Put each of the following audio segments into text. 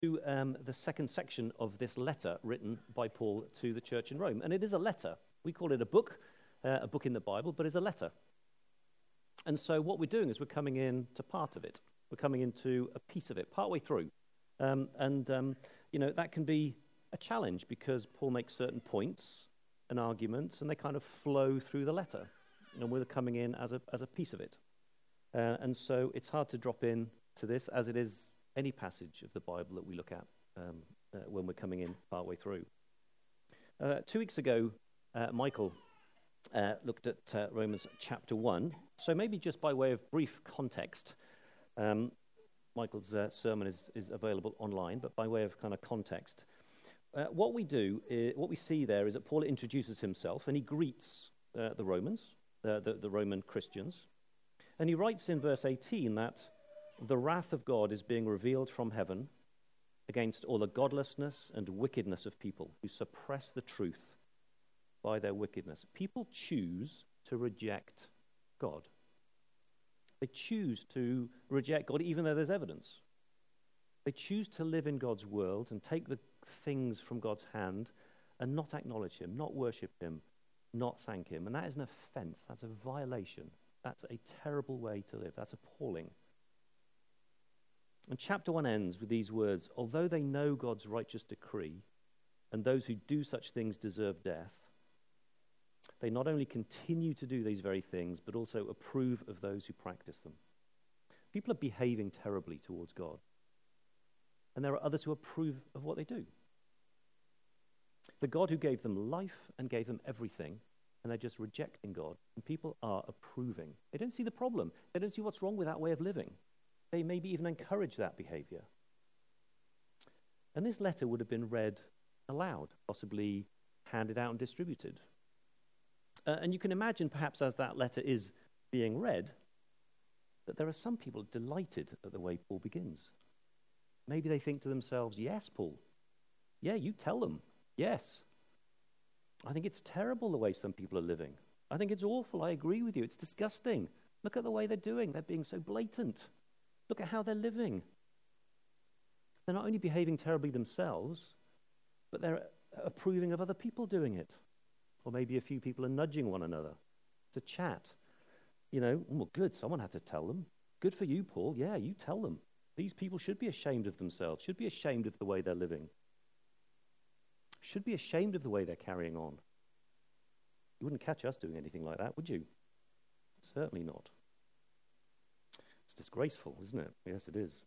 to the second section of this letter written by Paul to the church in Rome. And it is a letter. We call it a book in the Bible, but it's a letter. And so what we're doing is we're coming in to part of it. We're coming into a piece of it, partway through. That can be a challenge because Paul makes certain points and arguments, and they kind of flow through the letter. And we're coming in as a piece of it. And so it's hard to drop in to this, as it is any passage of the Bible that we look at when we're coming in partway through. 2 weeks ago, Michael looked at Romans chapter 1. So maybe just by way of brief context, Michael's sermon is available online, but by way of kind of context, what we see there is that Paul introduces himself and he greets the Romans, the Roman Christians. And he writes in verse 18 that the wrath of God is being revealed from heaven against all the godlessness and wickedness of people who suppress the truth by their wickedness. People choose to reject God. They choose to reject God even though there's evidence. They choose to live in God's world and take the things from God's hand and not acknowledge him, not worship him, not thank him. And that is an offense. That's a violation. That's a terrible way to live. That's appalling. And chapter 1 ends with these words: although they know God's righteous decree and those who do such things deserve death, they not only continue to do these very things, but also approve of those who practice them. People are behaving terribly towards God. And there are others who approve of what they do. The God who gave them life and gave them everything, and they're just rejecting God. And people are approving. They don't see the problem. They don't see what's wrong with that way of living. They maybe even encourage that behavior. And this letter would have been read aloud, possibly handed out and distributed. And you can imagine, perhaps as that letter is being read, that there are some people delighted at the way Paul begins. Maybe they think to themselves, yes, Paul. Yeah, you tell them. Yes. I think it's terrible the way some people are living. I think it's awful. I agree with you. It's disgusting. Look at the way they're doing. They're being so blatant. Look at how they're living. They're not only behaving terribly themselves, but they're approving of other people doing it. Or maybe a few people are nudging one another to chat. Well, good, someone had to tell them. Good for you, Paul. Yeah, you tell them. These people should be ashamed of themselves, should be ashamed of the way they're living, should be ashamed of the way they're carrying on. You wouldn't catch us doing anything like that, would you? Certainly not. It's disgraceful, isn't it? Yes, it is.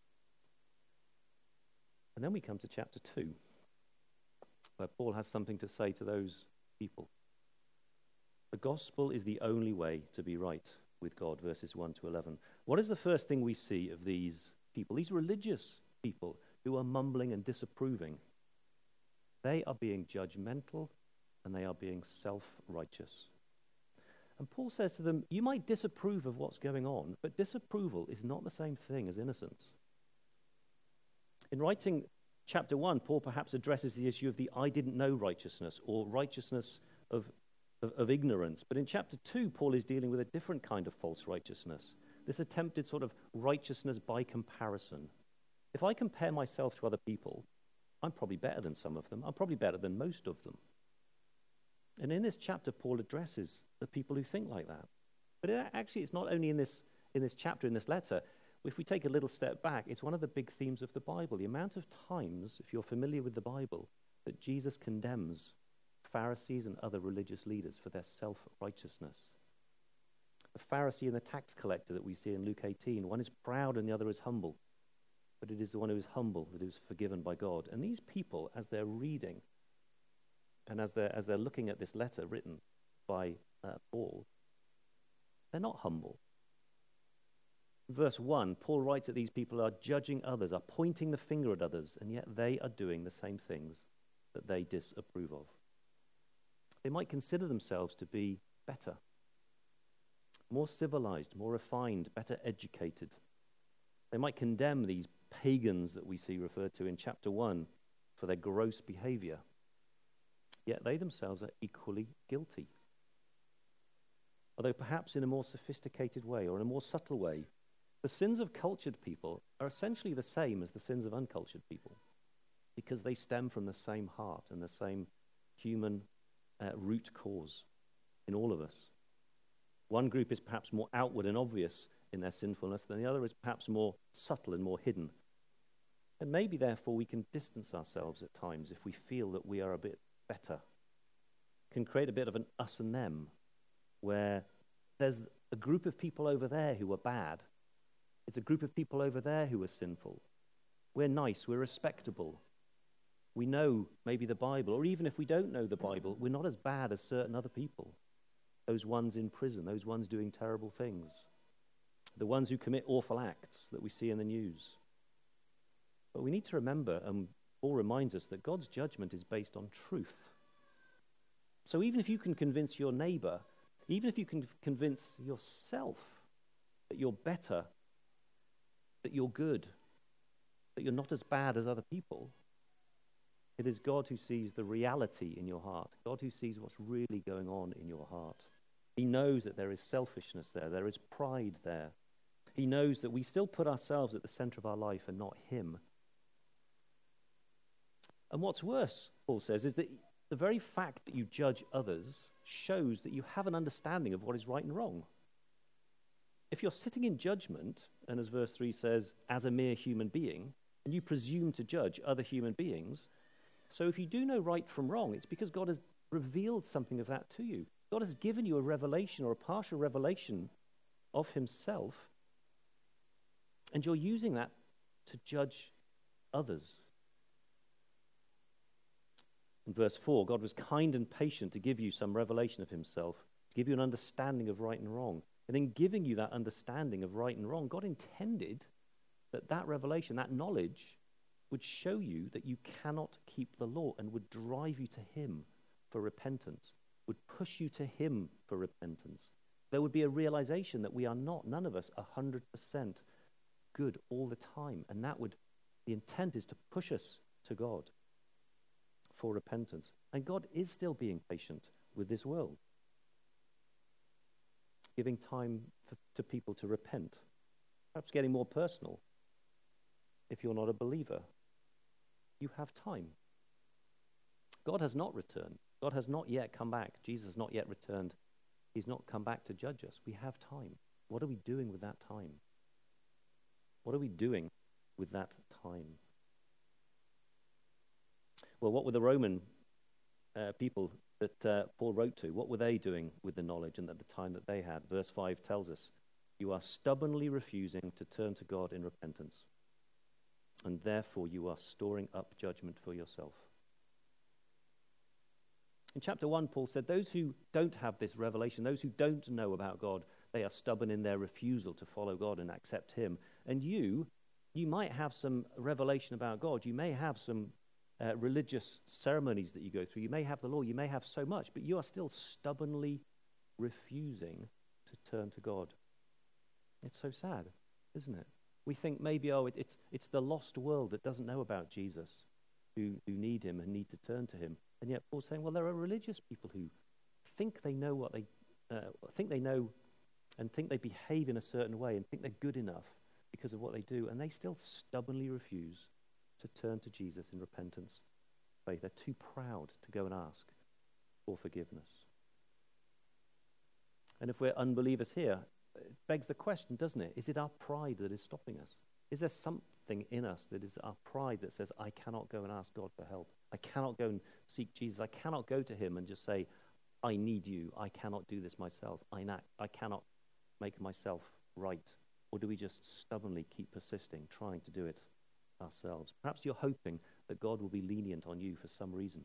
And then we come to chapter 2, where Paul has something to say to those people. The gospel is the only way to be right with God, verses 1 to 11. What is the first thing we see of these people, these religious people who are mumbling and disapproving? They are being judgmental and they are being self-righteous. And Paul says to them, you might disapprove of what's going on, but disapproval is not the same thing as innocence. In writing chapter 1, Paul perhaps addresses the issue of the I didn't know righteousness, or righteousness of ignorance. But in chapter 2, Paul is dealing with a different kind of false righteousness, this attempted sort of righteousness by comparison. If I compare myself to other people, I'm probably better than some of them. I'm probably better than most of them. And in this chapter, Paul addresses the people who think like that. But it's not only in this chapter, in this letter. If we take a little step back, it's one of the big themes of the Bible. The amount of times, if you're familiar with the Bible, that Jesus condemns Pharisees and other religious leaders for their self-righteousness. The Pharisee and the tax collector that we see in Luke 18, one is proud and the other is humble. But it is the one who is humble that is forgiven by God. And these people, as they're reading, and as they're looking at this letter written by Paul, they're not humble. Verse 1, Paul writes that these people are judging others, are pointing the finger at others, and yet they are doing the same things that they disapprove of. They might consider themselves to be better, more civilized, more refined, better educated. They might condemn these pagans that we see referred to in chapter 1 for their gross behavior. Yet they themselves are equally guilty. Although perhaps in a more sophisticated way or in a more subtle way, the sins of cultured people are essentially the same as the sins of uncultured people. because they stem from the same heart and the same human root cause in all of us. One group is perhaps more outward and obvious in their sinfulness than the other is perhaps more subtle and more hidden. And maybe, therefore, we can distance ourselves at times if we feel that we are a bit better. Can create a bit of an us and them, where there's a group of people over there who are bad. It's a group of people over there who are sinful. We're nice, we're respectable. We know maybe the Bible, or even if we don't know the Bible, we're not as bad as certain other people. Those ones in prison, those ones doing terrible things. The ones who commit awful acts that we see in the news. But we need to remember, and Paul reminds us, that God's judgment is based on truth. So even if you can convince your neighbor, even if you can convince yourself that you're better, that you're good, that you're not as bad as other people, it is God who sees the reality in your heart, God who sees what's really going on in your heart. He knows that there is selfishness there is pride there. He knows that we still put ourselves at the center of our life and not him. And what's worse, Paul says, is that the very fact that you judge others shows that you have an understanding of what is right and wrong. If you're sitting in judgment, and as verse 3 says, as a mere human being, and you presume to judge other human beings, so if you do know right from wrong, it's because God has revealed something of that to you. God has given you a revelation or a partial revelation of himself, and you're using that to judge others. In verse 4, God was kind and patient to give you some revelation of himself, to give you an understanding of right and wrong. And in giving you that understanding of right and wrong, God intended that that revelation, that knowledge, would show you that you cannot keep the law and would drive you to him for repentance, would push you to him for repentance. There would be a realization that we are not, none of us, 100% good all the time. And the intent is to push us to God for repentance. And God is still being patient with this world, giving time to people to repent, perhaps getting more personal. If you're not a believer, you have time. God has not returned. God has not yet come back. Jesus has not yet returned. He's not come back to judge us. We have time. What are we doing with that time? What are we doing with that time? Well, what were the Roman people that Paul wrote to? What were they doing with the knowledge and at the time that they had? Verse 5 tells us, you are stubbornly refusing to turn to God in repentance, and therefore you are storing up judgment for yourself. In chapter 1, Paul said, those who don't have this revelation, those who don't know about God, they are stubborn in their refusal to follow God and accept him. And you might have some revelation about God. You may have some religious ceremonies that you go through. You may have the law. You may have so much, but you are still stubbornly refusing to turn to God. It's so sad, isn't it? We think maybe, it's the lost world that doesn't know about Jesus, who need him and need to turn to him. And yet Paul's saying, well, there are religious people who think they know what they think they know and think they behave in a certain way and think they're good enough because of what they do, and they still stubbornly refuse to turn to Jesus in repentance. Faith. They're too proud to go and ask for forgiveness. And if we're unbelievers here, it begs the question, doesn't it? Is it our pride that is stopping us? Is there something in us that is our pride that says, I cannot go and ask God for help. I cannot go and seek Jesus. I cannot go to him and just say, I need you. I cannot do this myself. I cannot make myself right. Or do we just stubbornly keep persisting, trying to do it ourselves? Perhaps you're hoping that God will be lenient on you for some reason.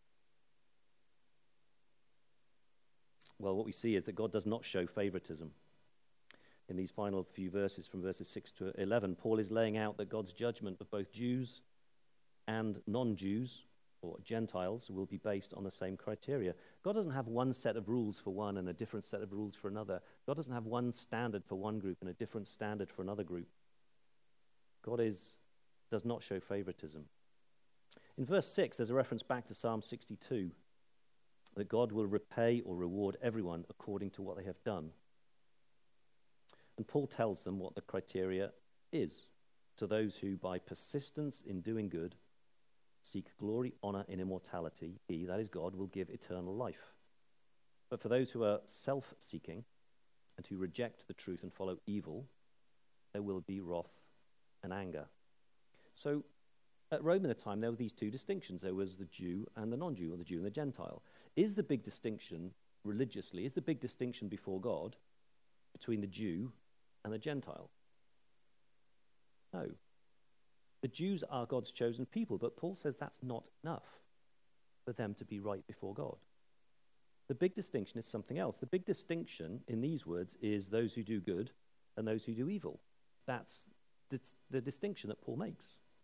Well, what we see is that God does not show favoritism. In these final few verses, from verses 6 to 11, Paul is laying out that God's judgment of both Jews and non-Jews, or Gentiles, will be based on the same criteria. God doesn't have one set of rules for one and a different set of rules for another. God doesn't have one standard for one group and a different standard for another group. God does not show favoritism. In verse 6, there's a reference back to Psalm 62, that God will repay or reward everyone according to what they have done. And Paul tells them what the criteria is. To those who, by persistence in doing good, seek glory, honor, and immortality, he, that is God, will give eternal life. But for those who are self-seeking and who reject the truth and follow evil, there will be wrath and anger. So at Rome in the time, there were these two distinctions. There was the Jew and the non-Jew, or the Jew and the Gentile. Is the big distinction religiously, is the big distinction before God between the Jew and the Gentile? No. The Jews are God's chosen people, but Paul says that's not enough for them to be right before God. The big distinction is something else. The big distinction in these words is those who do good and those who do evil. That's the distinction that Paul makes.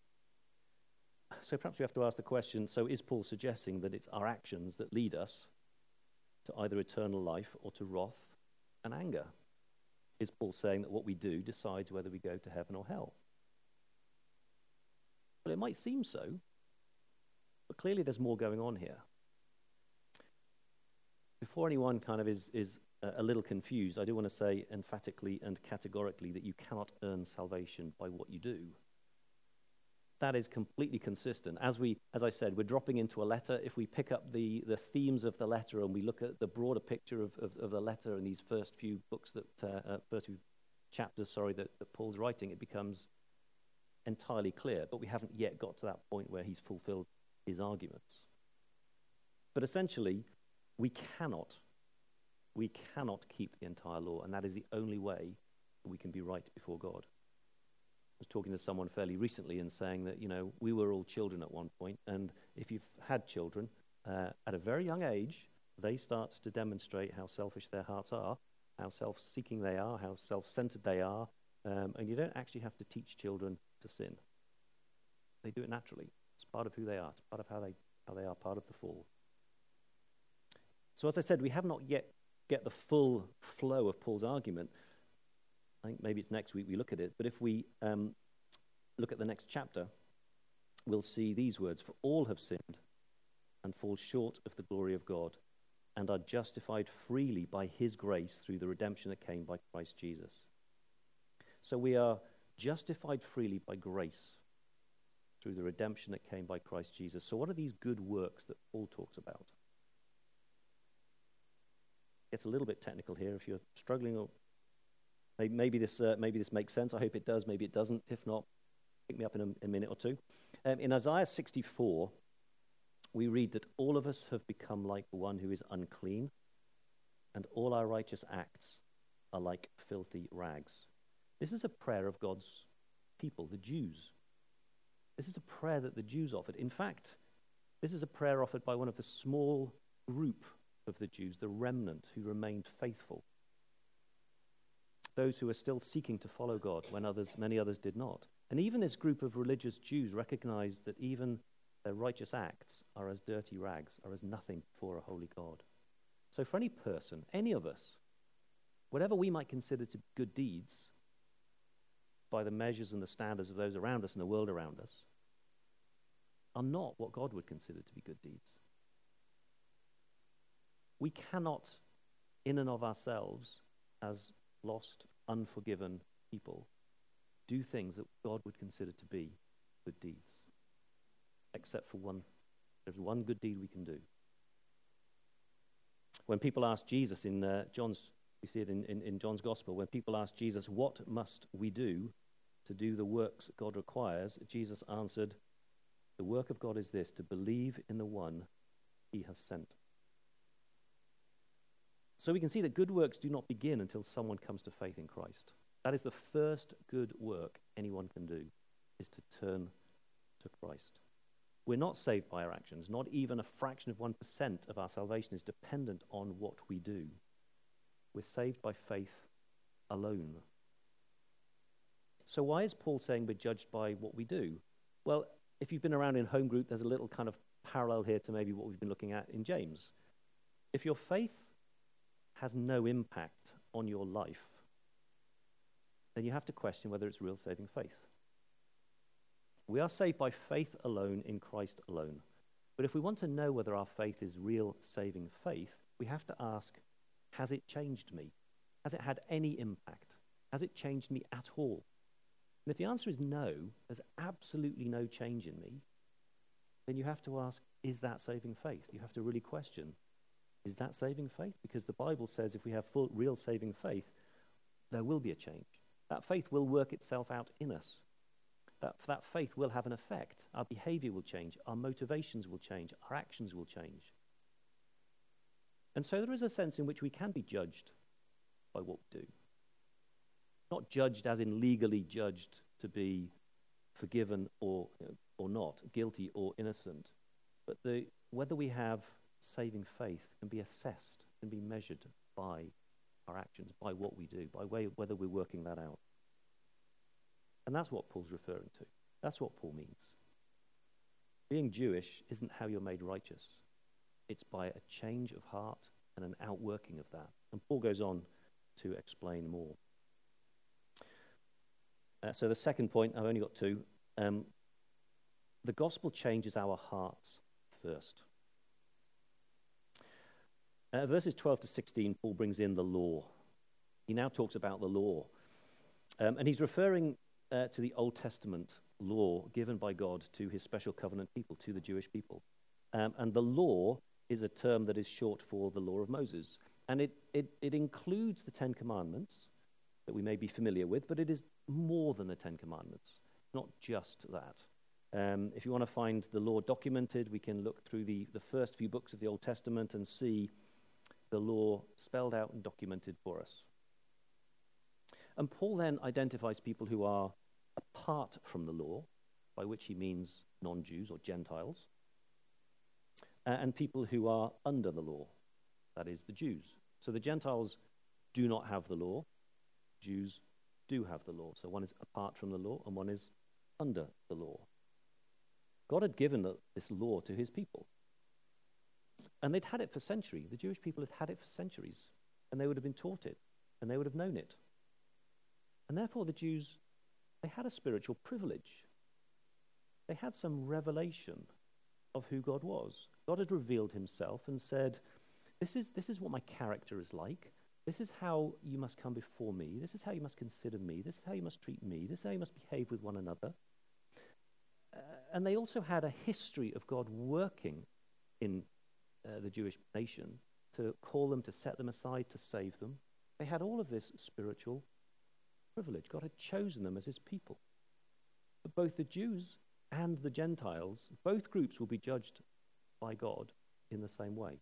So perhaps we have to ask the question, so is Paul suggesting that it's our actions that lead us to either eternal life or to wrath and anger? Is Paul saying that what we do decides whether we go to heaven or hell? Well, it might seem so, but clearly there's more going on here. Before anyone kind of is a little confused, I do want to say emphatically and categorically that you cannot earn salvation by what you do. That is completely consistent. As I said, we're dropping into a letter. If we pick up the themes of the letter and we look at the broader picture of the letter in these first few books, first few chapters, that Paul's writing, it becomes entirely clear. But we haven't yet got to that point where he's fulfilled his arguments. But essentially, we cannot keep the entire law, and that is the only way that we can be right before God. I was talking to someone fairly recently and saying that, we were all children at one point, and if you've had children, at a very young age, they start to demonstrate how selfish their hearts are, how self-seeking they are, how self-centered they are, and you don't actually have to teach children to sin. They do it naturally. It's part of who they are. It's part of how they are part of the fall. So as I said, we have not yet get the full flow of Paul's argument. I think maybe it's next week we look at it. But if we look at the next chapter, we'll see these words: "For all have sinned and fall short of the glory of God, and are justified freely by his grace through the redemption that came by Christ Jesus." So we are justified freely by grace through the redemption that came by Christ Jesus. So what are these good works that Paul talks about? Gets a little bit technical here. If you're struggling, or maybe this makes sense. I hope it does. Maybe it doesn't. If not, pick me up in a minute or two. In Isaiah 64, we read that all of us have become like one who is unclean, and all our righteous acts are like filthy rags. This is a prayer of God's people, the Jews. This is a prayer that the Jews offered. In fact, this is a prayer offered by one of the small group of the Jews, the remnant who remained faithful. Those who were still seeking to follow God when many others did not. And even this group of religious Jews recognized that even their righteous acts are as dirty rags, are as nothing before a holy God. So for any person, any of us, whatever we might consider to be good deeds, by the measures and the standards of those around us and the world around us, are not what God would consider to be good deeds. We cannot, in and of ourselves, as lost, unforgiven people, do things that God would consider to be good deeds. Except for one. There's one good deed we can do. When people ask Jesus in we see it in John's Gospel, when people ask Jesus, "What must we do to do the works God requires?" Jesus answered, "The work of God is this, to believe in the one he has sent." So we can see that good works do not begin until someone comes to faith in Christ. That is the first good work anyone can do, is to turn to Christ. We're not saved by our actions. Not even a fraction of 1% of our salvation is dependent on what we do. We're saved by faith alone. So why is Paul saying we're judged by what we do? Well, if you've been around in home group, there's a little kind of parallel here to maybe what we've been looking at in James. If your faith has no impact on your life, then you have to question whether it's real saving faith. We are saved by faith alone in Christ alone. But if we want to know whether our faith is real saving faith, we have to ask, has it changed me? Has it had any impact? Has it changed me at all? And if the answer is no, there's absolutely no change in me, then you have to ask, is that saving faith? You have to really question, is that saving faith? Because the Bible says if we have full, real saving faith, there will be a change. That faith will work itself out in us. That faith will have an effect. Our behavior will change. Our motivations will change. Our actions will change. And so there is a sense in which we can be judged by what we do. Not judged as in legally judged to be forgiven or not, guilty or innocent. But whether we have saving faith can be assessed, can be measured by our actions, by what we do, by whether we're working that out. And that's what Paul's referring to. That's what Paul means. Being Jewish isn't how you're made righteous. It's by a change of heart and an outworking of that. And Paul goes on to explain more. So the second point, I've only got two. The gospel changes our hearts first. Verses 12 to 16, Paul brings in the law. He now talks about the law. And he's referring to the Old Testament law given by God to his special covenant people, to the Jewish people. And the law is a term that is short for the law of Moses. And it includes the Ten Commandments that we may be familiar with, but it is more than the Ten Commandments, not just that. If you want to find the law documented, we can look through the first few books of the Old Testament and see the law spelled out and documented for us. And Paul then identifies people who are apart from the law, by which he means non-Jews or Gentiles, and people who are under the law, that is, the Jews. So the Gentiles do not have the law, Jews do have the law. So one is apart from the law and one is under the law. God had given this law to his people. And they'd had it for centuries. The Jewish people had had it for centuries. And they would have been taught it. And they would have known it. And therefore the Jews, they had a spiritual privilege. They had some revelation of who God was. God had revealed himself and said, this is what my character is like. This is how you must come before me. This is how you must consider me. This is how you must treat me. This is how you must behave with one another. And they also had a history of God working in the Jewish nation to call them, to set them aside, to save them. They had all of this spiritual privilege. God had chosen them as his people. But both the Jews and the Gentiles, both groups will be judged by God in the same way.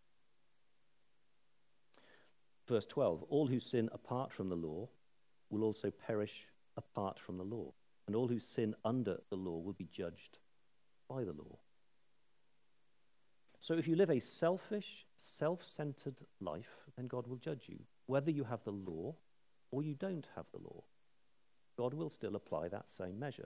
Verse 12, all who sin apart from the law will also perish apart from the law, and all who sin under the law will be judged by the law. So if you live a selfish, self-centered life, then God will judge you. Whether you have the law or you don't have the law, God will still apply that same measure.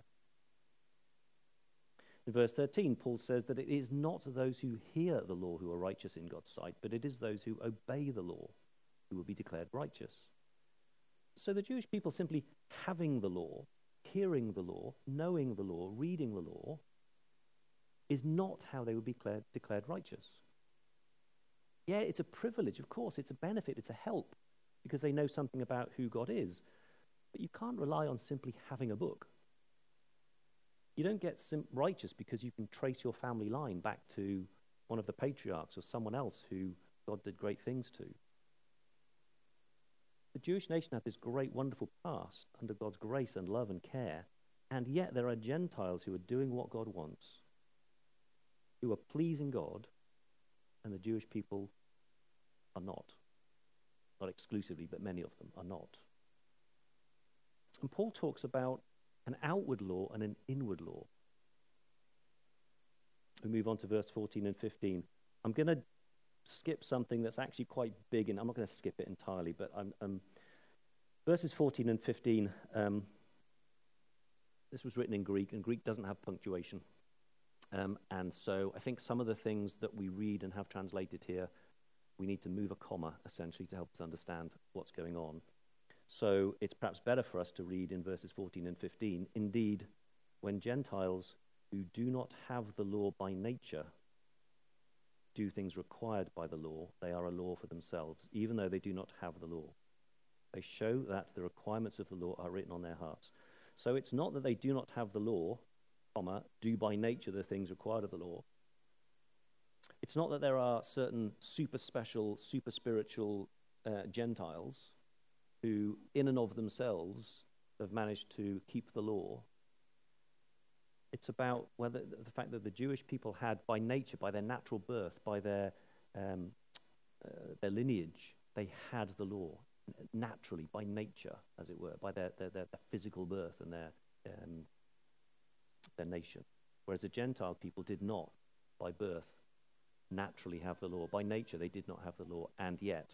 In verse 13, Paul says that it is not those who hear the law who are righteous in God's sight, but it is those who obey the law who will be declared righteous. So the Jewish people simply having the law, hearing the law, knowing the law, reading the law, is not how they would be declared righteous. Yeah, it's a privilege, of course, it's a benefit, it's a help, because they know something about who God is. But you can't rely on simply having a book. You don't get righteous because you can trace your family line back to one of the patriarchs or someone else who God did great things to. The Jewish nation had this great, wonderful past under God's grace and love and care, and yet there are Gentiles who are doing what God wants, who are pleasing God, and the Jewish people are not. Not exclusively, but many of them are not. And Paul talks about an outward law and an inward law. We move on to verse 14 and 15. I'm going to skip something that's actually quite big, and I'm not going to skip it entirely, but verses 14 and 15, this was written in Greek, and Greek doesn't have punctuation. And so I think some of the things that we read and have translated here, we need to move a comma, essentially, to help us understand what's going on. So it's perhaps better for us to read in verses 14 and 15, indeed, when Gentiles who do not have the law by nature do things required by the law, they are a law for themselves, even though they do not have the law. They show that the requirements of the law are written on their hearts. So it's not that they do not have the law, comma, do by nature the things required of the law. It's not that there are certain super special, super spiritual Gentiles who, in and of themselves, have managed to keep the law. It's about whether the fact that the Jewish people had, by nature, by their natural birth, by their lineage, they had the law naturally, by nature, as it were, by their physical birth and their nation. Whereas the Gentile people did not, by birth, naturally have the law. By nature, they did not have the law, and yet.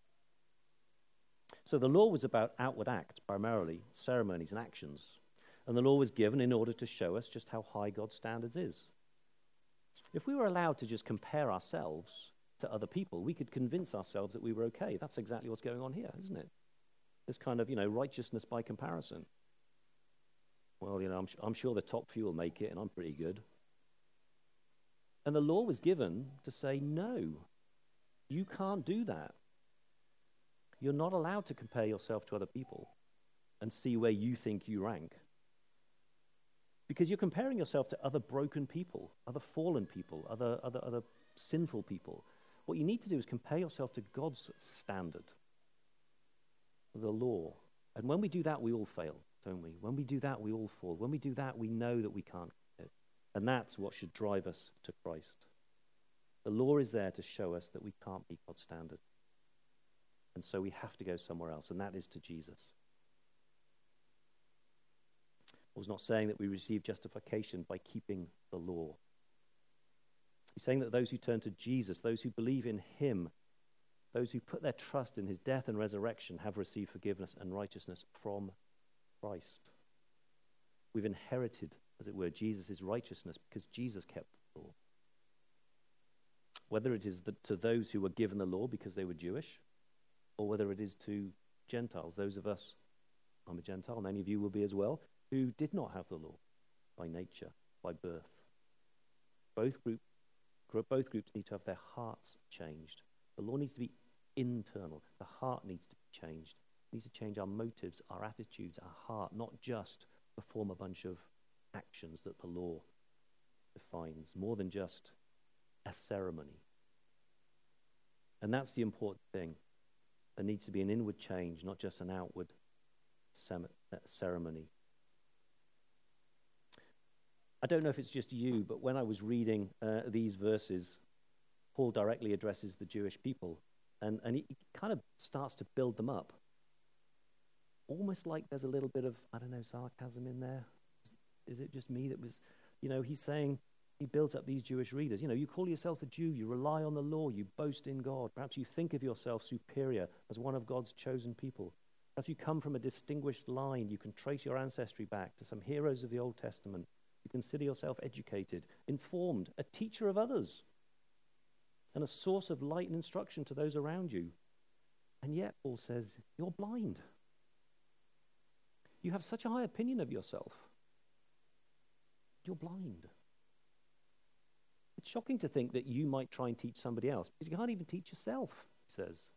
So the law was about outward acts, primarily, ceremonies and actions. And the law was given in order to show us just how high God's standards is. If we were allowed to just compare ourselves to other people, we could convince ourselves that we were okay. That's exactly what's going on here, isn't it? This kind of, righteousness by comparison. Well, I'm sure the top few will make it, and I'm pretty good. And the law was given to say, no, you can't do that. You're not allowed to compare yourself to other people and see where you think you rank. Because you're comparing yourself to other broken people, other fallen people, other sinful people. What you need to do is compare yourself to God's standard, the law. And when we do that, we all fail, don't we? When we do that, we all fall. When we do that, we know that we can't get it. And that's what should drive us to Christ. The law is there to show us that we can't meet God's standard. And so we have to go somewhere else, and that is to Jesus. Paul's not saying that we receive justification by keeping the law. He's saying that those who turn to Jesus, those who believe in him, those who put their trust in his death and resurrection have received forgiveness and righteousness from Christ. We've inherited, as it were, Jesus' righteousness because Jesus kept the law. Whether it is to those who were given the law because they were Jewish, or whether it is to Gentiles, those of us, I'm a Gentile, many of you will be as well, who did not have the law by nature, by birth. Both groups need to have their hearts changed. The law needs to be internal. The heart needs to be changed. It needs to change our motives, our attitudes, our heart, not just perform a bunch of actions that the law defines, more than just a ceremony. And that's the important thing. There needs to be an inward change, not just an outward ceremony. I don't know if it's just you, but when I was reading these verses, Paul directly addresses the Jewish people, and he kind of starts to build them up. Almost like there's a little bit of, sarcasm in there. Is it just me that was, he's saying, he builds up these Jewish readers. You call yourself a Jew, you rely on the law, you boast in God. Perhaps you think of yourself superior as one of God's chosen people. Perhaps you come from a distinguished line. You can trace your ancestry back to some heroes of the Old Testament. You consider yourself educated, informed, a teacher of others, and a source of light and instruction to those around you. And yet, Paul says, you're blind. You have such a high opinion of yourself. You're blind. It's shocking to think that you might try and teach somebody else, because you can't even teach yourself, he says.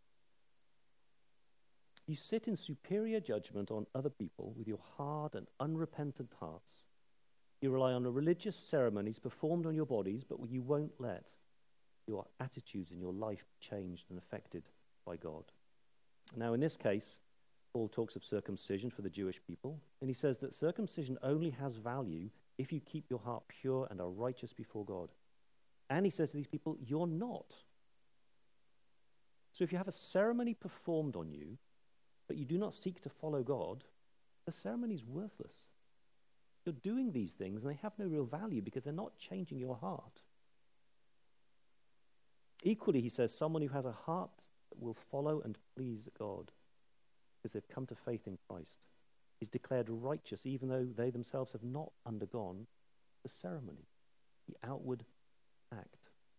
You sit in superior judgment on other people with your hard and unrepentant hearts. You rely on the religious ceremonies performed on your bodies, but you won't let your attitudes and your life be changed and affected by God. Now, in this case, Paul talks of circumcision for the Jewish people, and he says that circumcision only has value if you keep your heart pure and are righteous before God. And he says to these people, you're not. So if you have a ceremony performed on you, but you do not seek to follow God, the ceremony is worthless. You're doing these things and they have no real value because they're not changing your heart. Equally, he says, someone who has a heart that will follow and please God because they've come to faith in Christ is declared righteous even though they themselves have not undergone the ceremony, the outward act.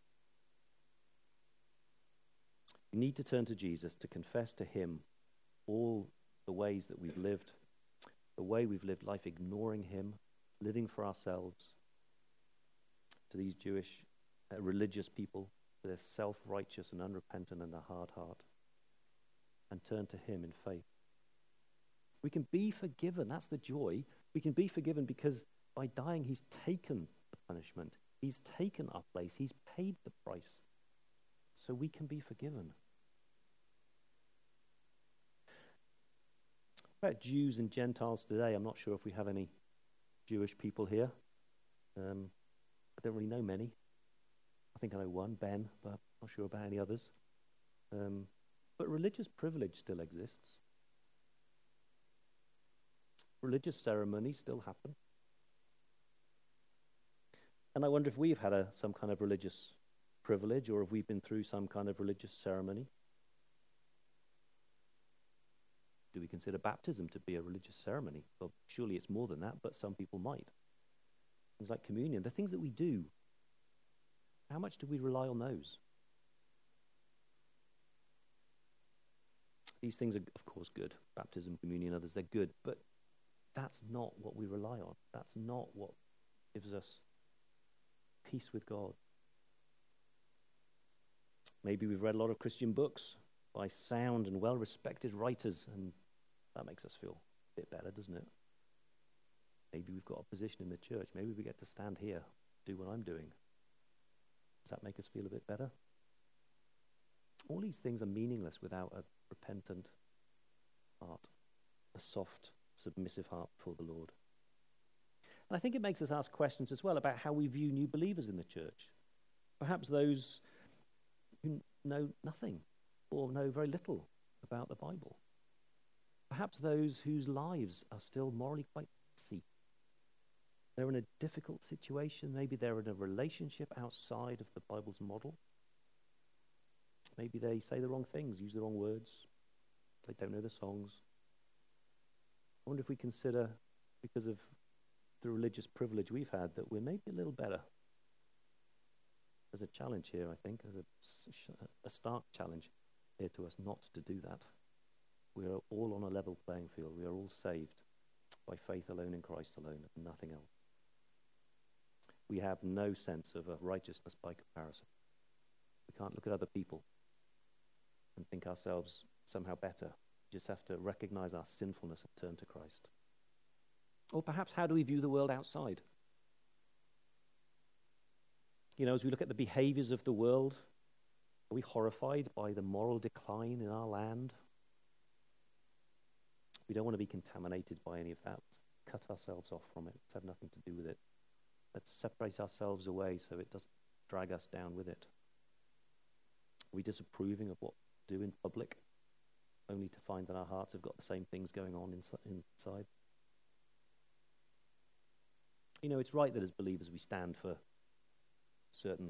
We need to turn to Jesus to confess to him all the ways that we've lived, the way we've lived life ignoring him, living for ourselves, to these Jewish religious people, to their self-righteous and unrepentant and a hard heart, and turn to him in faith. We can be forgiven. That's the joy. We can be forgiven because by dying, he's taken the punishment. He's taken our place. He's paid the price so we can be forgiven. About Jews and Gentiles today, I'm not sure if we have any Jewish people here. I don't really know many. I think I know one, Ben, but I'm not sure about any others. But religious privilege still exists. Religious ceremonies still happen. And I wonder if we've had some kind of religious privilege, or if we've been through some kind of religious ceremony. Do we consider baptism to be a religious ceremony? Well, surely it's more than that, but some people might. Things like communion, the things that we do, how much do we rely on those? These things are, of course, good. Baptism, communion, others, they're good, but that's not what we rely on. That's not what gives us peace with God. Maybe we've read a lot of Christian books by sound and well-respected writers, and that makes us feel a bit better, doesn't it? Maybe we've got a position in the church. Maybe we get to stand here, do what I'm doing. Does that make us feel a bit better? All these things are meaningless without a repentant heart, a soft, submissive heart before the Lord. And I think it makes us ask questions as well about how we view new believers in the church. Perhaps those who know nothing or know very little about the Bible. Perhaps those whose lives are still morally quite messy. They're in a difficult situation. Maybe they're in a relationship outside of the Bible's model. Maybe they say the wrong things, use the wrong words. They don't know the songs. I wonder if we consider, because of the religious privilege we've had, that we're maybe a little better. There's a challenge here, I think. There's a stark challenge here to us not to do that. We are all on a level playing field. We are all saved by faith alone in Christ alone and nothing else. We have no sense of a righteousness by comparison. We can't look at other people and think ourselves somehow better. We just have to recognize our sinfulness and turn to Christ. Or perhaps, how do we view the world outside? You know, as we look at the behaviors of the world, are we horrified by the moral decline in our land? We don't want to be contaminated by any of that. Let's cut ourselves off from it. Let's have nothing to do with it. Let's separate ourselves away so it doesn't drag us down with it. Are we disapproving of what we do in public, only to find that our hearts have got the same things going on inside? You know, it's right that as believers we stand for certain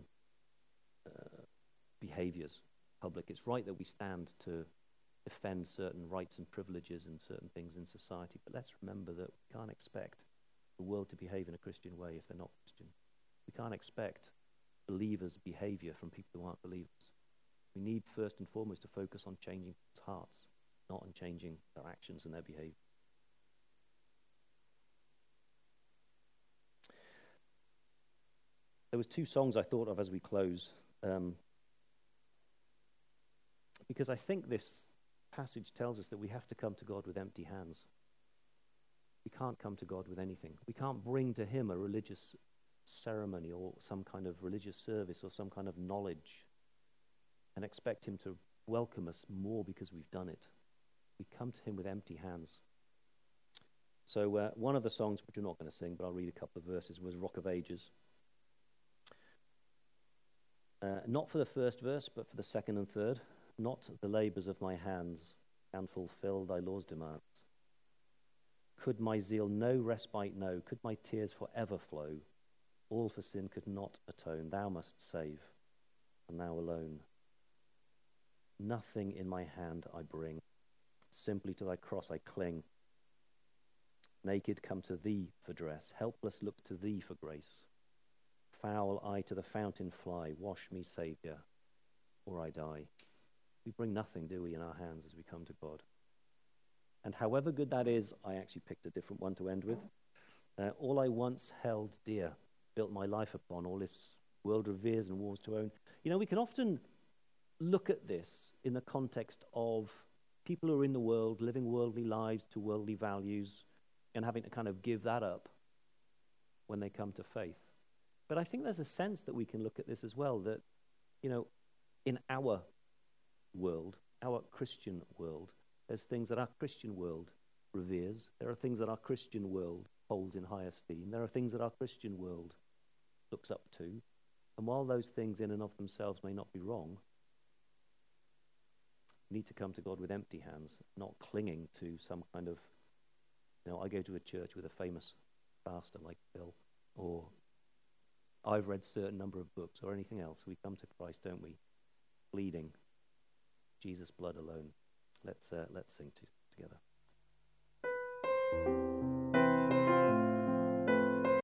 behaviors in public. It's right that we stand to defend certain rights and privileges and certain things in society. But let's remember that we can't expect the world to behave in a Christian way if they're not Christian. We can't expect believers' behavior from people who aren't believers. We need first and foremost to focus on changing people's hearts, not on changing their actions and their behavior. There was two songs I thought of as we close, because I think this passage tells us that we have to come to God with empty hands. We can't come to God with anything. We can't bring to him a religious ceremony or some kind of religious service or some kind of knowledge and expect him to welcome us more because we've done it. We come to him with empty hands. So one of the songs, which we're not going to sing, but I'll read a couple of verses, was Rock of Ages. Not for the first verse, but for the second and third. Not the labours of my hands can fulfil thy law's demands. Could my zeal no respite know? Could my tears forever flow? All for sin could not atone. Thou must save, and thou alone. Nothing in my hand I bring. Simply to thy cross I cling. Naked come to thee for dress. Helpless look to thee for grace. Foul I to the fountain fly. Wash me, Saviour, or I die. We bring nothing, do we, in our hands as we come to God. And however good that is, I actually picked a different one to end with. All I once held dear, built my life upon, all this world reveres and wars to own. You know, we can often look at this in the context of people who are in the world, living worldly lives to worldly values, and having to kind of give that up when they come to faith. But I think there's a sense that we can look at this as well, that, in our world, our Christian world, there's things that our Christian world reveres. There are things that our Christian world holds in high esteem. There are things that our Christian world looks up to. And while those things in and of themselves may not be wrong, we need to come to God with empty hands, not clinging to some kind of, I go to a church with a famous pastor like Bill, or I've read a certain number of books, or anything else. We come to Christ, don't we? Bleeding, Jesus' blood alone. Let's sing together.